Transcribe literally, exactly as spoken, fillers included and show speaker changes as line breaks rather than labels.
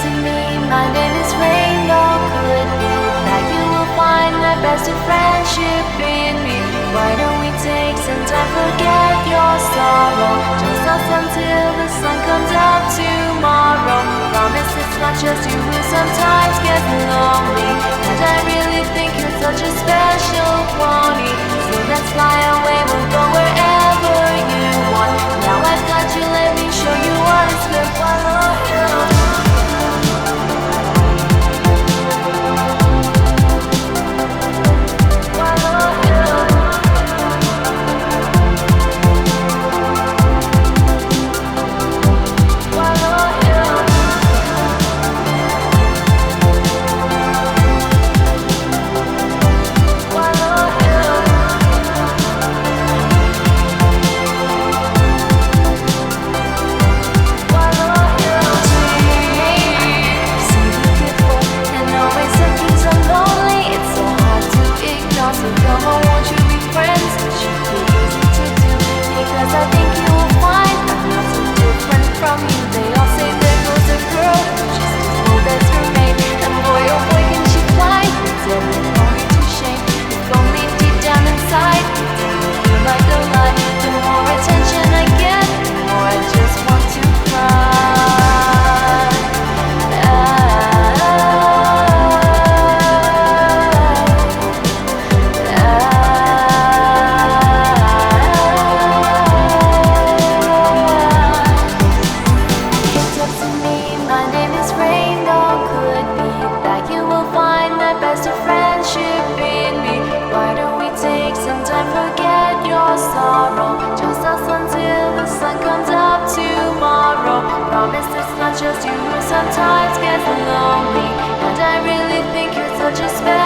to me, my name is Rainbow. Could be that you will find the best of friendship in me. Why don't we take some time, forget your sorrow? Just us until the sun comes up tomorrow. Promise it's not just you who sometimes gets lonely, and I really think you're such a special pony. So let's fly away, we'll go wherever you want. Now I've got you, let me show you what it's good for. Just you who sometimes gets lonely, and I really think you're such a special